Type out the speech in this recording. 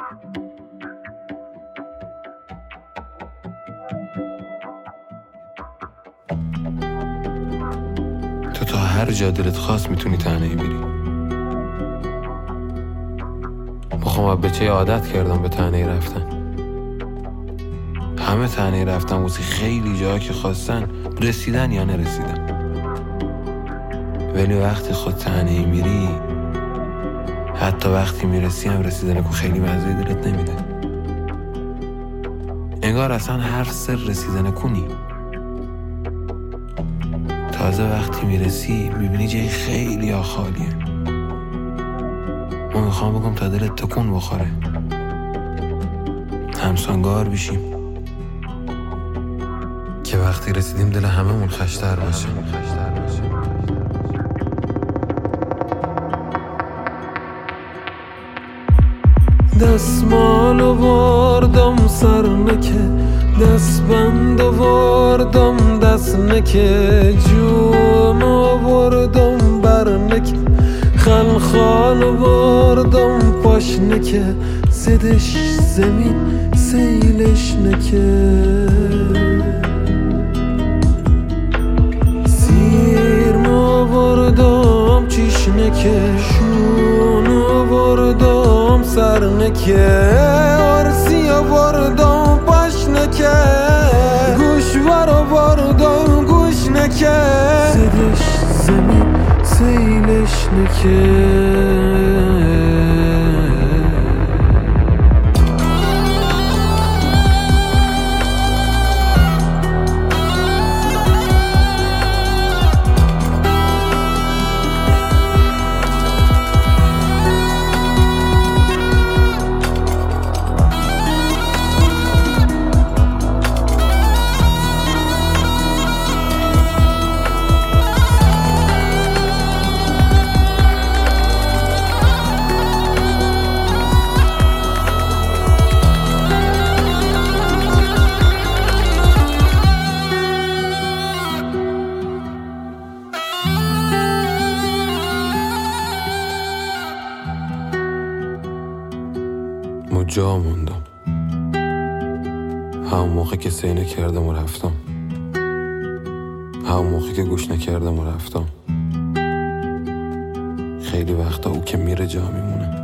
تو تا هر جا دلت خواست میتونی تنهایی بری. بخوام بچه عادت کردم به تنهایی رفتن. همه تنهایی رفتن واسه خیلی جاها که خواستن رسیدن یا نرسیدن. ولی وقتی خود تنهایی میری، حتی وقتی میرسی هم رسیدن کو خیلی مزه دلت نمیده. انگار اصلا هر سر رسیدن کنی. تازه وقتی میرسی میبینی جای خیلی ها خالیه. من میخوام بگم تا دلت تکون بخوره، همسانگار بشیم که وقتی رسیدیم دل هممون خشتر باشه. دستمال واردم سر نکه، دستبند واردم دست نکه، جون واردم بر نکه، خلخال واردم پاش نکه، زدش زمین سیلش نکه، سیرما واردم چیش نکه، شون واردم سر نکه، آرسیا واردم پاش نکه، گوشوارا واردم گوش نکه، زدش زمین سیلش نکه. جا موندم همون موقع که سعی نکردم و رفتم، همون موقع که گوش نکردم و رفتم. خیلی وقتا او که میره جا میمونه.